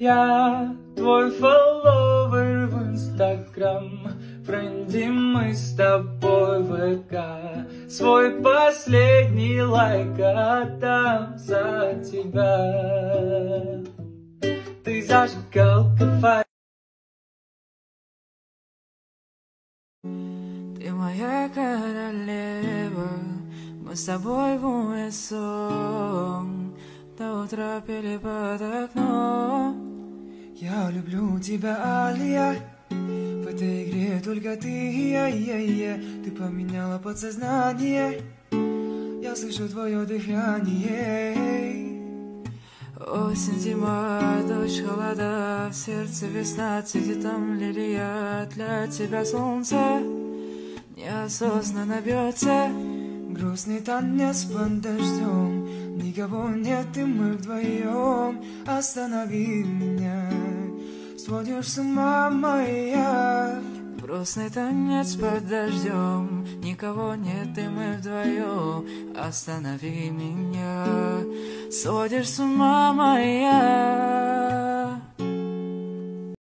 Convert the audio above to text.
Я твой фолловер в Инстаграм, френдим мы с тобой в ВК. Свой последний лайк отдам за тебя. Ты зажигалка фаер. Ты моя королева, мы с тобой в унисон до утра пели под окном. Я люблю тебя, Алия, в этой игре только ты и я. Ты поменяла подсознание, я слышу твое дыхание. Осень, зима, дождь, холода, в сердце весна, цветет там лилия. Для тебя солнце неосознанно бьется. Грустный танец под дождем, никого нет, и мы вдвоем. Останови меня, сводишь с ума моя. Грустный танец под дождем, никого нет, и мы вдвоем. Останови меня, сводишь с ума моя.